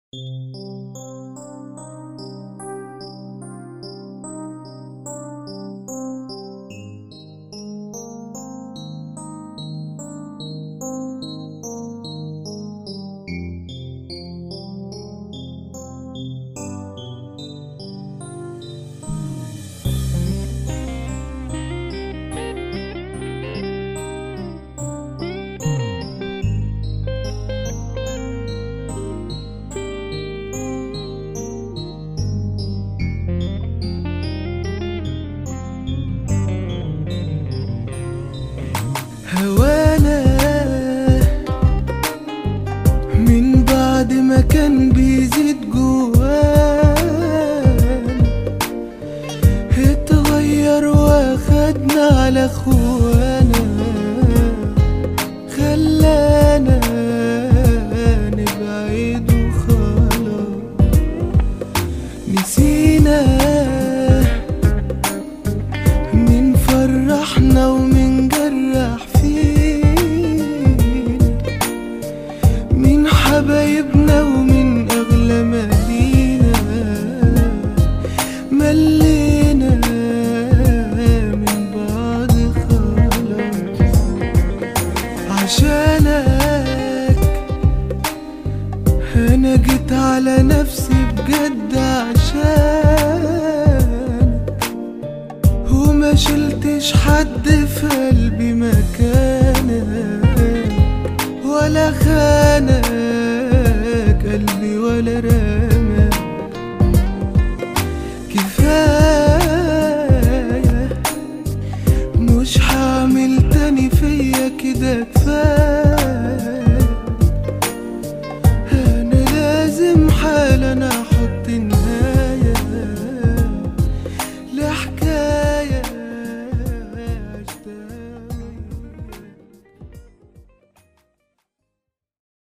هوانا من بعد ما كان بيزيد جوانا اتغير واخدنا على اخوانا، خلانا نبعد وخلاص نسينا من فرحنا ومن جرح من حبايبنا ومن أغلى ما لينا، ملينا من بعض خلاص عشانك. أنا جيت على نفسي بجد عشانك، وما شلتش حد في قلبي مكانك، ولا خانك قلبي ولا رماك. كفاية مش هعمل تاني فيا كده.